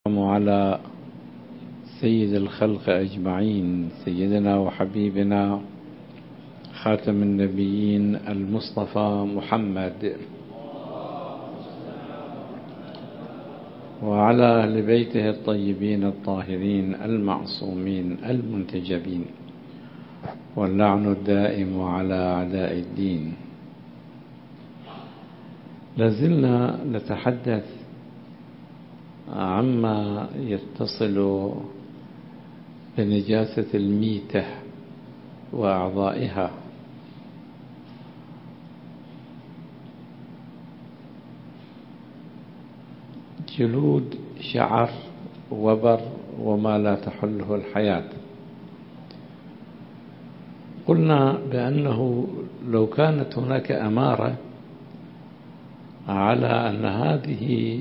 على سيد الخلق أجمعين، سيدنا وحبيبنا خاتم النبيين المصطفى محمد، وعلى أهل بيته الطيبين الطاهرين المعصومين المنتجبين، واللعن الدائم على أعداء الدين. لازلنا نتحدث عما يتصل بنجاسة الميتة وأعضائها. جلود، شعر، وبر، وما لا تحله الحياة. قلنا بأنه لو كانت هناك أمارة على أن هذه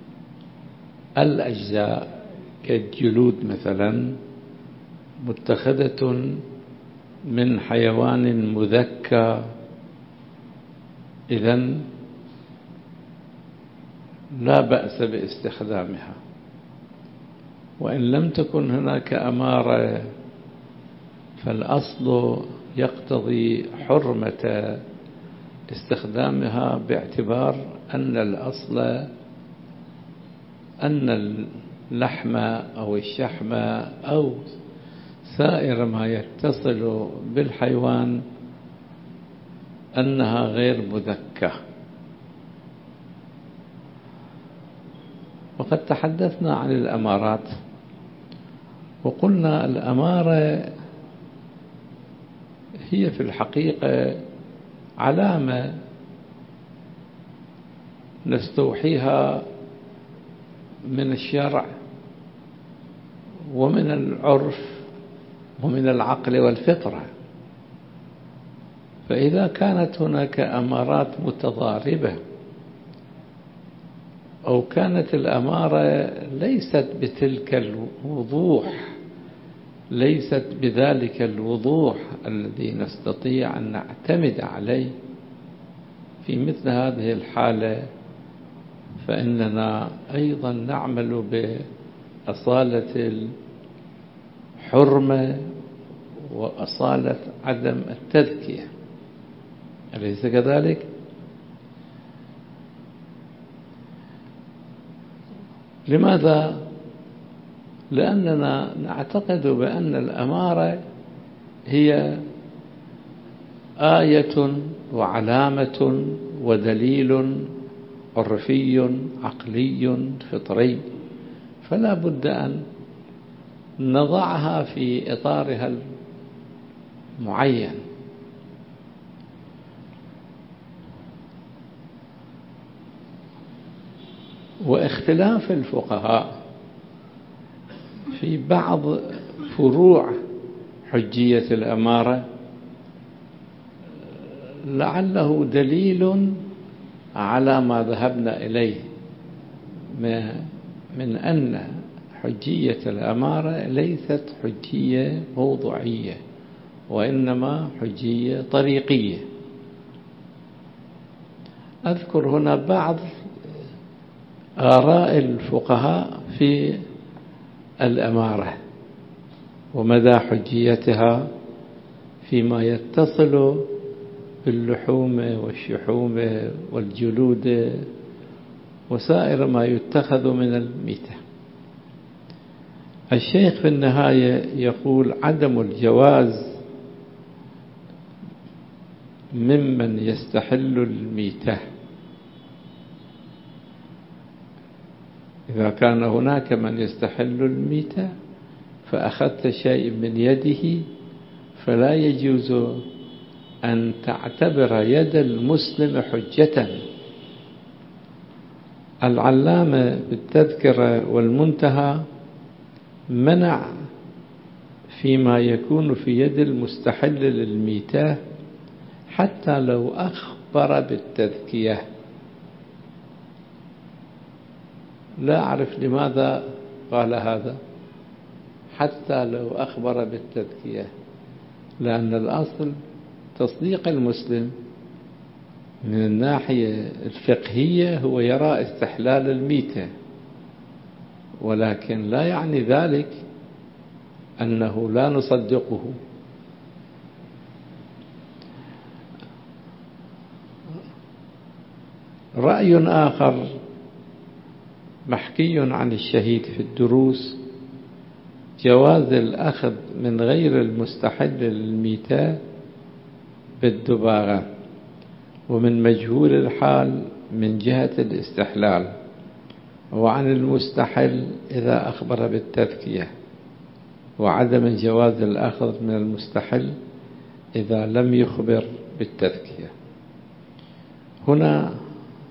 الأجزاء كالجلود مثلا متخذة من حيوان مذكى، إذن لا بأس باستخدامها. وإن لم تكن هناك أمارة فالأصل يقتضي حرمة استخدامها، باعتبار أن الأصل أن اللحم أو الشحم أو سائر ما يتصل بالحيوان أنها غير مذكى. وقد تحدثنا عن الأمارات، وقلنا الأمارة هي في الحقيقة علامة نستوحيها من الشرع ومن العرف ومن العقل والفطرة. فإذا كانت هناك أمارات متضاربة، أو كانت الأمارة ليست بتلك الوضوح، ليست بذلك الوضوح الذي نستطيع أن نعتمد عليه في مثل هذه الحالة، فإننا أيضا نعمل بأصالة الحرمة وأصالة عدم التذكية، أليس كذلك؟ لماذا؟ لأننا نعتقد بأن الأمارة هي آية وعلامة ودليل عرفي عقلي فطري، فلا بد أن نضعها في إطارها المعين. واختلاف الفقهاء في بعض فروع حجية الأمارة لعله دليل على ما ذهبنا إليه من أن حجية الأمارة ليست حجية موضوعية، وإنما حجية طريقية. أذكر هنا بعض آراء الفقهاء في الأمارة ومدى حجيتها فيما يتصل باللحوم والشحوم والجلود وسائر ما يتخذ من الميتة. الشيخ في النهاية يقول: عدم الجواز ممن يستحل الميتة. إذا كان هناك من يستحل الميتة فأخذت شيء من يده، فلا يجوز أن تعتبر يد المسلم حجة. العلامة بالتذكرة والمنتهى منع فيما يكون في يد المستحل للميتة حتى لو أخبر بالتذكية. لا أعرف لماذا قال هذا، حتى لو أخبر بالتذكية، لأن الأصل تصديق المسلم من الناحية الفقهية هو يرى استحلال الميتة، ولكن لا يعني ذلك أنه لا نصدقه. رأي آخر محكي عن الشهيد في الدروس جواز الأخذ من غير المستحل للميتة بالدباغة ومن مجهول الحال من جهة الاستحلال، وعن المستحل إذا أخبر بالتذكية، وعدم جواز الأخذ من المستحل إذا لم يخبر بالتذكية. هنا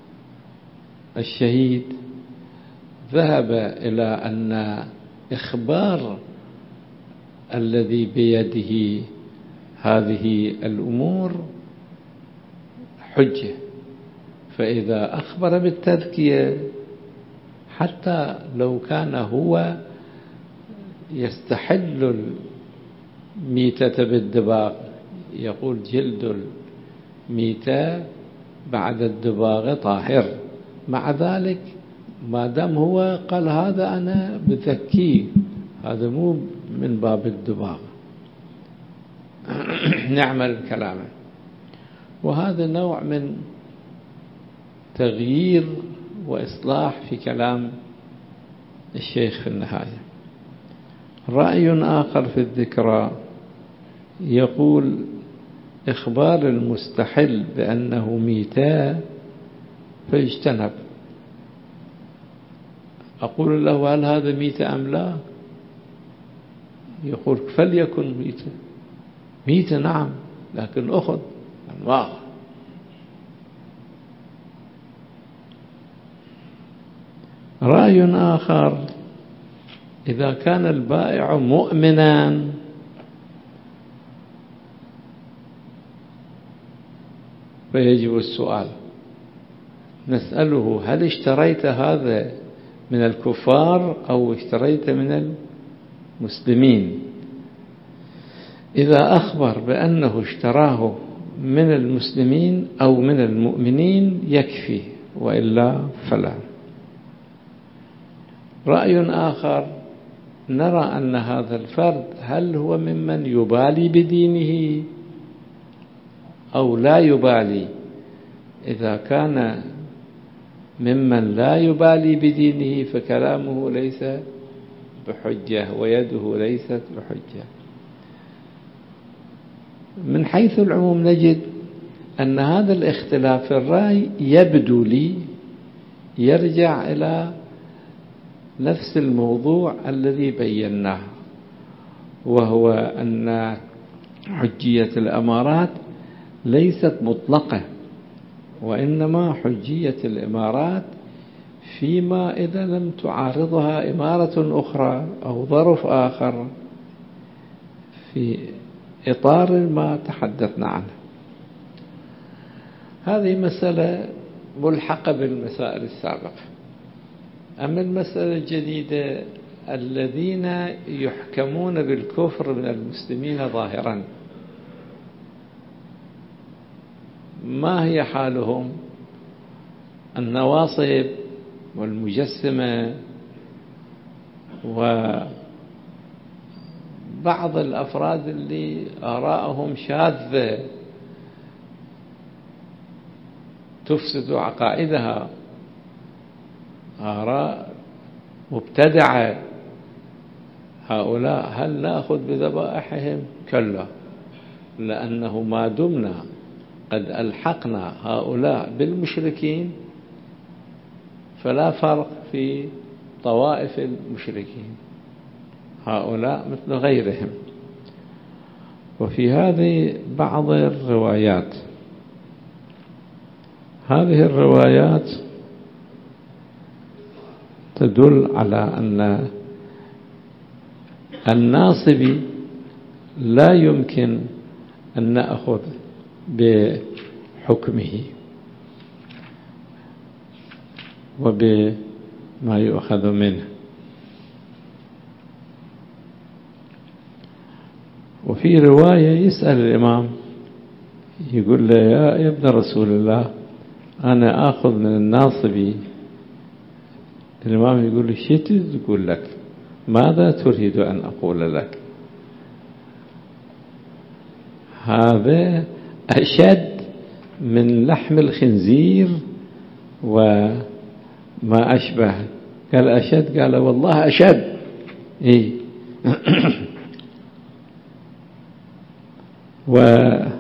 الشهيد ذهب إلى أن إخبار الذي بيده هذه الأمور حجة، فإذا أخبر بالتذكية حتى لو كان هو يستحل الميتة بالدباغ، يقول جلد الميتة بعد الدباغ طاهر، مع ذلك ما دام هو قال هذا أنا بذكيه، هذا مو من باب الدباغ، نعمل كلامه. وهذا نوع من تغيير وإصلاح في كلام الشيخ في النهاية. رأي آخر في الذكرى يقول إخبار المستحل بأنه ميتة فيجتنب. أقول له هل هذا ميتة أم لا؟ يقول فليكن ميتة. ميتة نعم، لكن أخذ أنواع. رأي آخر إذا كان البائع مؤمنا فيجب السؤال، نسأله هل اشتريت هذا من الكفار أو اشتريت من المسلمين؟ إذا أخبر بأنه اشتراه من المسلمين أو من المؤمنين يكفي، وإلا فلا. رأي آخر نرى أن هذا الفرد هل هو ممن يبالي بدينه أو لا يبالي. إذا كان ممن لا يبالي بدينه فكلامه ليس بحجة ويده ليست بحجة. من حيث العموم نجد أن هذا الاختلاف في الرأي يبدو لي يرجع إلى نفس الموضوع الذي بيناه، وهو أن حجية الإمارات ليست مطلقة، وإنما حجية الإمارات فيما إذا لم تعارضها إمارة أخرى أو ظرف آخر في إطار ما تحدثنا عنه. هذه مسألة ملحقة بالمسائل السابقة. أما المسألة الجديدة الذين يحكمون بالكفر من المسلمين ظاهرا، ما هي حالهم؟ النواصب والمجسمة وبعض الأفراد اللي آراءهم شاذة تفسد عقائدها، آراء مبتدعة، هؤلاء هل نأخذ بذبائحهم؟ كلا، لأنه ما دمنا قد ألحقنا هؤلاء بالمشركين فلا فرق في طوائف المشركين، هؤلاء مثل غيرهم. وفي هذه بعض الروايات، هذه الروايات تدل على أن الناصبي لا يمكن أن نأخذ بحكمه وبما يؤخذ منه. وفي رواية يسأل الإمام يقول له يا ابن رسول الله، أنا آخذ من الناصبي الإمام يقول له شو تقول لك؟ ماذا تريد أن أقول لك؟ هذا أشد من لحم الخنزير وما أشبه. قال أشد، قال والله أشد. إيه وفي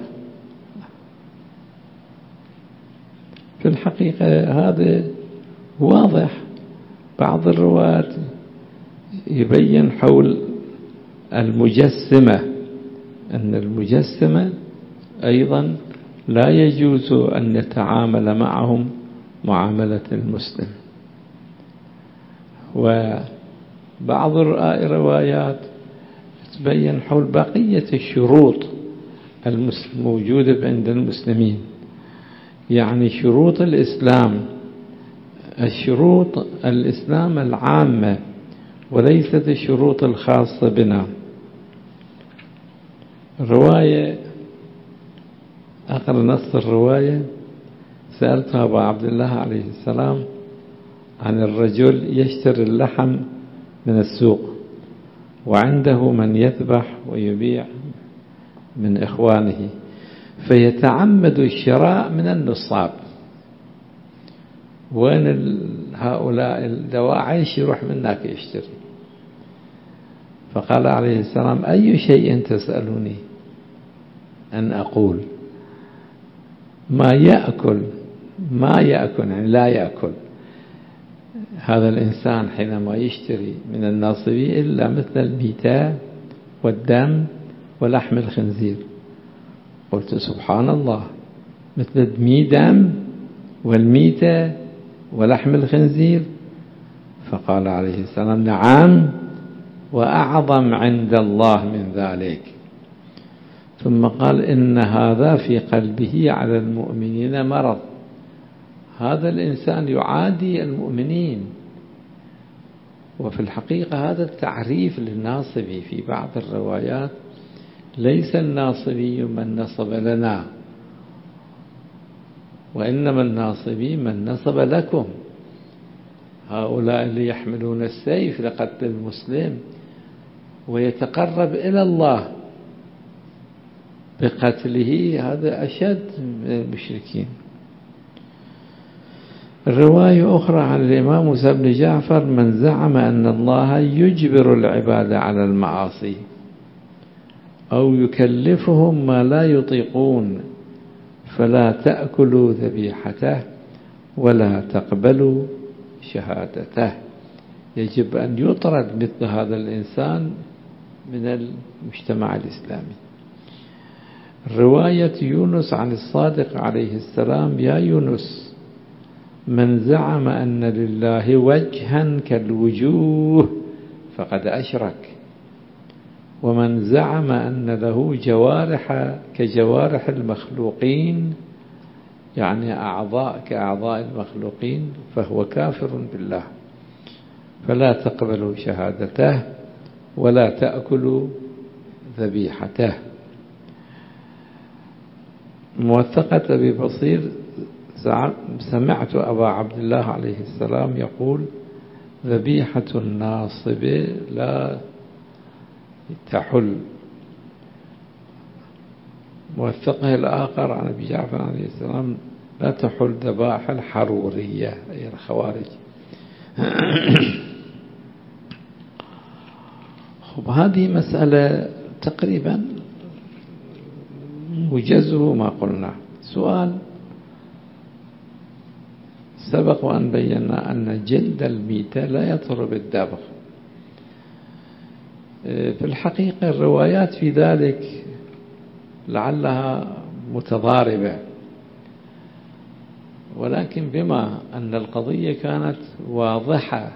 الحقيقة هذا واضح. بعض الرواة يبين حول المجسمة أن المجسمة أيضا لا يجوز أن يتعامل معهم معاملة المسلم. وبعض الروايات تبين حول بقية الشروط الموجودة عند المسلمين، يعني شروط الإسلام، الشروط الإسلام العامة وليست الشروط الخاصة بنا. الرواية، آخر نص الرواية: سألت أبا عبد الله عليه السلام عن الرجل يشتري اللحم من السوق وعنده من يذبح ويبيع من إخوانه، فيتعمد الشراء من النصاب. وين هؤلاء الدواعش يروح من هناك يشتري؟ فقال عليه السلام: أي شيء تسألني أن أقول؟ ما يأكل يعني لا يأكل هذا الإنسان حينما يشتري من الناصبي إلا مثل الميتة والدم ولحم الخنزير. قلت سبحان الله، مثل دم والميتة ولحم الخنزير؟ فقال عليه السلام: نعم، وأعظم عند الله من ذلك. ثم قال: إن هذا في قلبه على المؤمنين مرض. هذا الإنسان يعادي المؤمنين. وفي الحقيقة هذا التعريف للناصبي في بعض الروايات: ليس الناصبي من نصب لنا، وإنما الناصبي من نصب لكم. هؤلاء اللي يحملون السيف لقتل المسلم ويتقرب إلى الله بقتله، هذا أشد من المشركين. الرواية أخرى عن الإمام موسى بن جعفر: من زعم أن الله يجبر العباد على المعاصي أو يكلفهم ما لا يطيقون فلا تأكلوا ذبيحته ولا تقبلوا شهادته. يجب أن يطرد مثل هذا الإنسان من المجتمع الإسلامي. رواية يونس عن الصادق عليه السلام: يا يونس، من زعم أن لله وجها كالوجوه فقد أشرك، ومن زعم أن له جوارح كجوارح المخلوقين، يعني أعضاء كأعضاء المخلوقين، فهو كافر بالله. فلا تقبلوا شهادته ولا تأكلوا ذبيحته. موثقة أبي بصير: سمعت أبا عبد الله عليه السلام يقول: ذبيحة الناصب لا تحل. موثقه الآخر عن أبي جعفر عليه السلام: لا تحل ذبائح الحرورية، أي الخوارج. هذه مسألة تقريبا موجزه ما قلنا. سؤال: سبق وأن بينا أن جلد الميتة لا يطهر بالدبغ. في الحقيقة الروايات في ذلك لعلها متضاربة، ولكن بما أن القضية كانت واضحة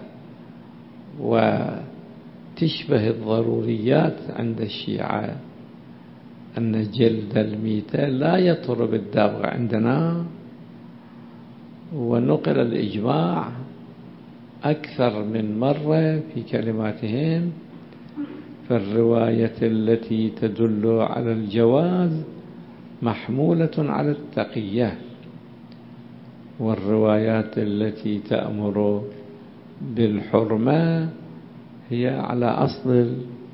وتشبه الضروريات عند الشيعة أن جلد الميتة لا يطهر بالدبغ عندنا، ونقل الإجماع أكثر من مرة في كلماتهم، فالرواية التي تدل على الجواز محمولة على التقية، والروايات التي تأمر بالحرمة هي على أصل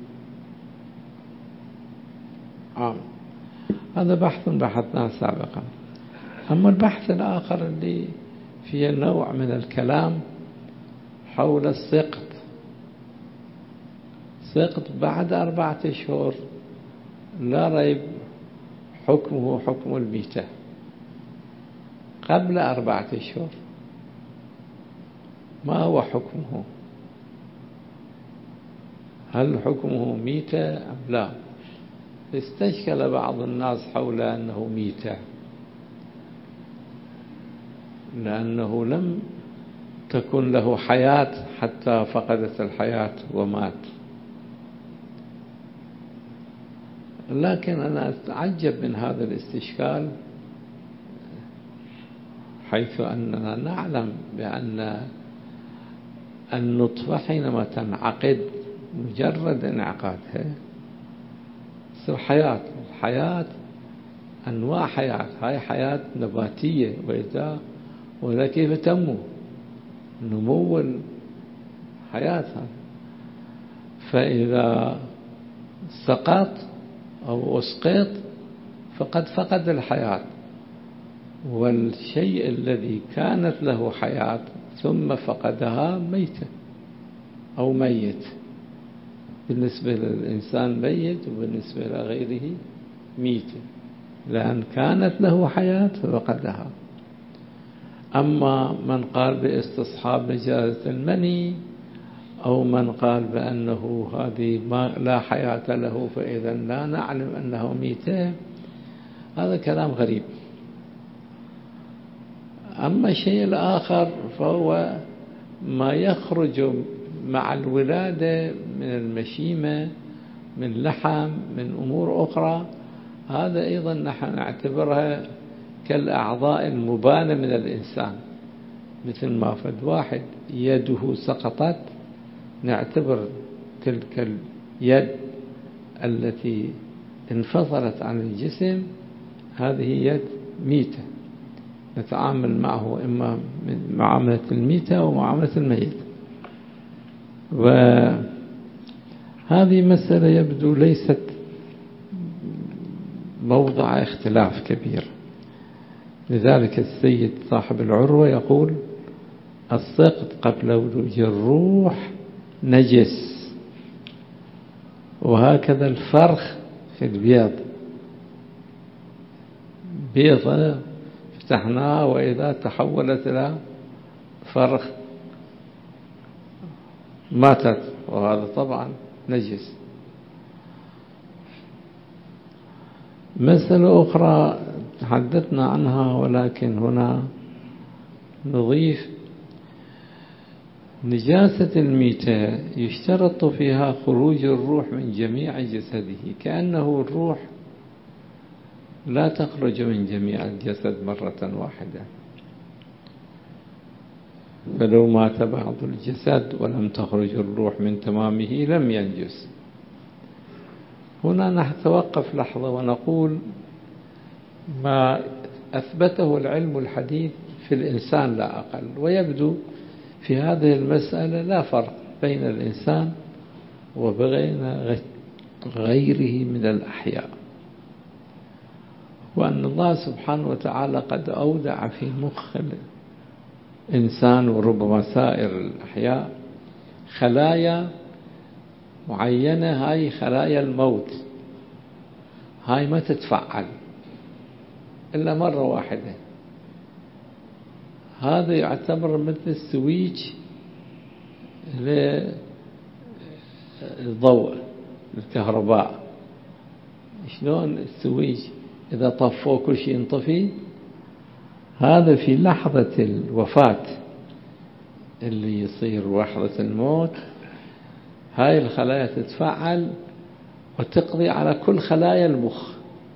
العام. هذا بحث بحثناه سابقا. أما البحث الآخر اللي فيه نوع من الكلام حول السقط بعد 4 أشهر لا ريب حكمه حكم الميتة. قبل 4 أشهر ما هو حكمه؟ هل حكمه ميتة أم لا؟ استشكل بعض الناس حول أنه ميتة، لأنه لم تكن له حياة حتى فقدت الحياة ومات. لكن أنا أتعجب من هذا الاستشكال، حيث أننا نعلم بأن النطفة حينما تنعقد مجرد انعقادها تصير حياة. الحياة أنواع حياة، هاي حياة نباتية وإذا ولا كيف تنمو، نمو الحياة. فإذا سقط أو أسقط فقد فقد الحياة، والشيء الذي كانت له حياة ثم فقدها ميتة أو ميت. بالنسبة للإنسان ميت، وبالنسبة لغيره ميتة، لأن كانت له حياة ففقدها. أما من قال باستصحاب نجاسة المني، أو من قال بأنه هذه لا حياة له فإذا لا نعلم أنه ميتة، هذا كلام غريب. أما الشيء الآخر فهو ما يخرج مع الولادة من المشيمة، من لحم، من أمور أخرى، هذا أيضا نحن نعتبرها كالأعضاء المبانة من الإنسان. مثل ما فد واحد يده سقطت، نعتبر تلك اليد التي انفصلت عن الجسم هذه يد ميتة، نتعامل معه إما من معاملة الميتة أو معاملة الميت. وهذه مسألة يبدو ليست موضع اختلاف كبير. لذلك السيد صاحب العروة يقول السقط قبل ولوج الروح نجس، وهكذا الفرخ في البيض، بيضة فتحناها وإذا تحولت إلى فرخ ماتت، وهذا طبعا نجس. مسألة أخرى تحدثنا عنها، ولكن هنا نضيف نجاسة الميتة يشترط فيها خروج الروح من جميع جسده، كأنه الروح لا تخرج من جميع الجسد مرة واحدة. فلو مات بعض الجسد ولم تخرج الروح من تمامه لم ينجس. هنا نتوقف لحظة ونقول ما أثبته العلم الحديث في الإنسان لا أقل، ويبدو في هذه المسألة لا فرق بين الإنسان وبين غيره من الأحياء، وأن الله سبحانه وتعالى قد أودع في مخ الإنسان وربما سائر الأحياء خلايا معينة، هاي خلايا الموت، هاي ما تتفعل إلا مرة واحدة. هذا يعتبر مثل سويتش للضوء الكهرباء. شلون السويتش إذا طفوه كل شيء ينطفي؟ هذا في لحظة الوفاة اللي يصير لحظة الموت، هاي الخلايا تتفعل وتقضي على كل خلايا المخ،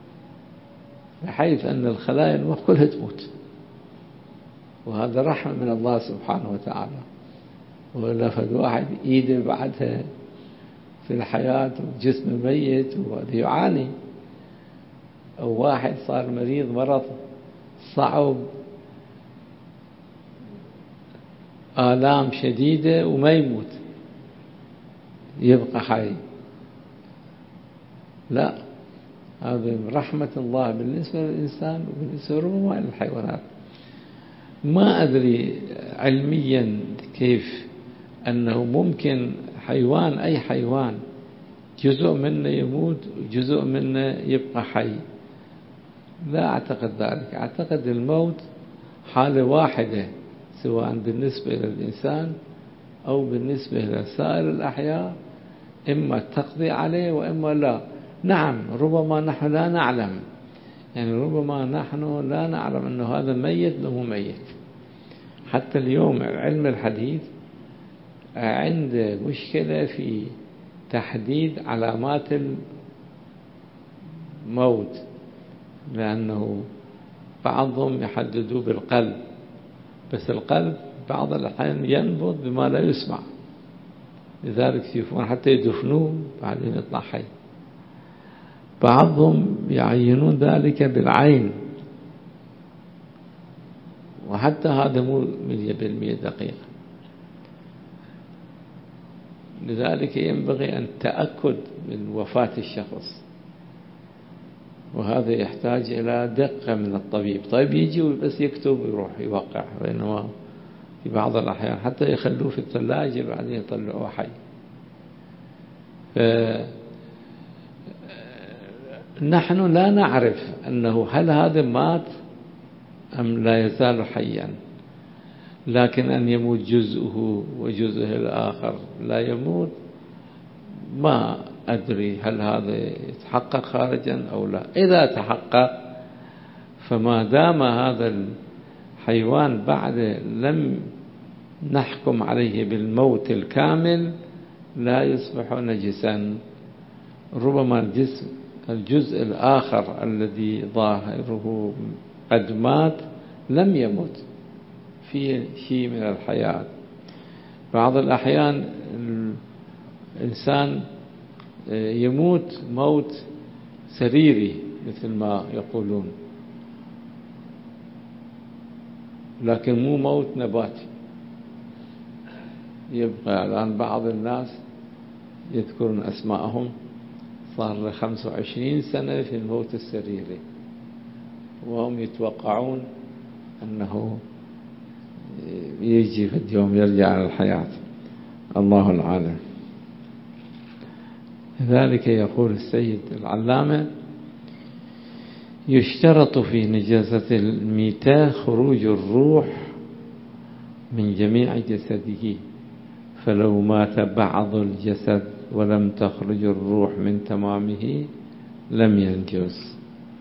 بحيث أن الخلايا المخ كلها تموت. وهذا رحمة من الله سبحانه وتعالى. ولا فد واحد إيده بعدها في الحياة وجسمه ميت وهذا يعاني، أو واحد صار مريض مرض صعب آلام شديدة وما يموت يبقى حي. لا، هذا من رحمة الله بالنسبة للإنسان وبالنسبة ربما للحيوانات. ما أدري علميا كيف أنه ممكن حيوان، أي حيوان، جزء منه يموت وجزء منه يبقى حي. لا أعتقد ذلك. أعتقد الموت حالة واحدة، سواء بالنسبة للإنسان أو بالنسبة لسائر الأحياء، إما تقضي عليه وإما لا. نعم، ربما نحن لا نعلم، يعني ربما نحن لا نعلم أنه هذا ميت أو مو ميت. حتى اليوم العلم الحديث عنده مشكلة في تحديد علامات الموت، لأنه بعضهم يحددوا بالقلب، بس القلب بعض الأحيان ينبض بما لا يسمع، لذلك يشوفون حتى يدفنوه بعدين يطلع حي. بعضهم يعينون ذلك بالعين، وحتى هذا مو 100% دقيق. لذلك ينبغي أن تأكد من وفاة الشخص، وهذا يحتاج إلى دقة من الطبيب. طيب يجي بس يكتب ويروح يوقع، بينما في بعض الأحيان حتى يخلوه في الثلاجة بعدين يطلعوه حي. نحن لا نعرف أنه هل هذا مات أم لا يزال حيا، لكن أن يموت جزءه وجزءه الآخر لا يموت، ما أدري هل هذا يتحقق خارجا أو لا. إذا تحقق، فما دام هذا الحيوان بعد لم نحكم عليه بالموت الكامل لا يصبح نجسا. ربما الجزء الآخر الذي ظاهره قد مات لم يمت، فيه شيء من الحياة. بعض الأحيان الإنسان يموت موت سريري مثل ما يقولون، لكن مو موت نباتي. يبقى الآن بعض الناس يذكرون أسماءهم صار له 25 سنة في الموت السريري، وهم يتوقعون أنه يجي في اليوم يرجع على الحياة. الله العالم. لذلك يقول السيد العلامة: يشترط في نجاسة الميتة خروج الروح من جميع جسده، فلو مات بعض الجسد ولم تخرج الروح من تمامه لم ينجس.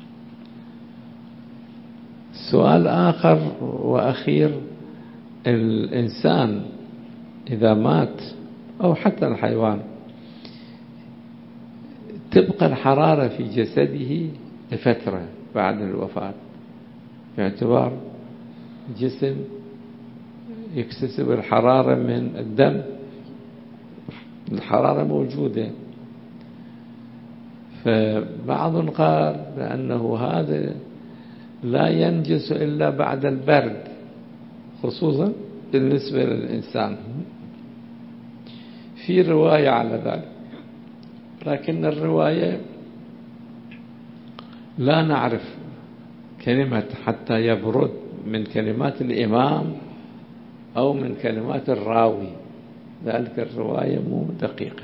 سؤال آخر وأخير: الإنسان إذا مات أو حتى الحيوان تبقى الحرارة في جسده لفترة بعد الوفاة، باعتبار الجسم يكتسب الحرارة من الدم، الحرارة موجودة. فبعض قال بأنه هذا لا ينجس إلا بعد البرد، خصوصا بالنسبة للإنسان. في رواية على ذلك، لكن الرواية لا نعرف كلمة حتى يبرد من كلمات الإمام أو من كلمات الراوي، ذلك الرواية مو دقيقة.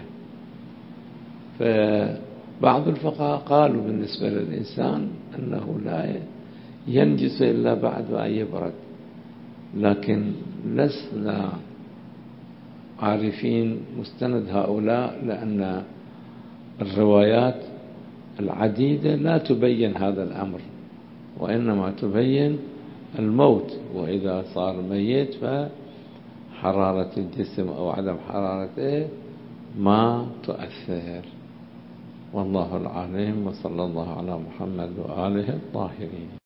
فبعض الفقهاء قالوا بالنسبة للإنسان أنه لا ينجس إلا بعد أن يبرد، لكن لسنا عارفين مستند هؤلاء، لأن الروايات العديدة لا تبين هذا الأمر، وإنما تبين الموت، وإذا صار ميت فحرارة الجسم أو عدم حرارته ما تؤثر. والله العالم، وصلى الله على محمد وآله الطاهرين.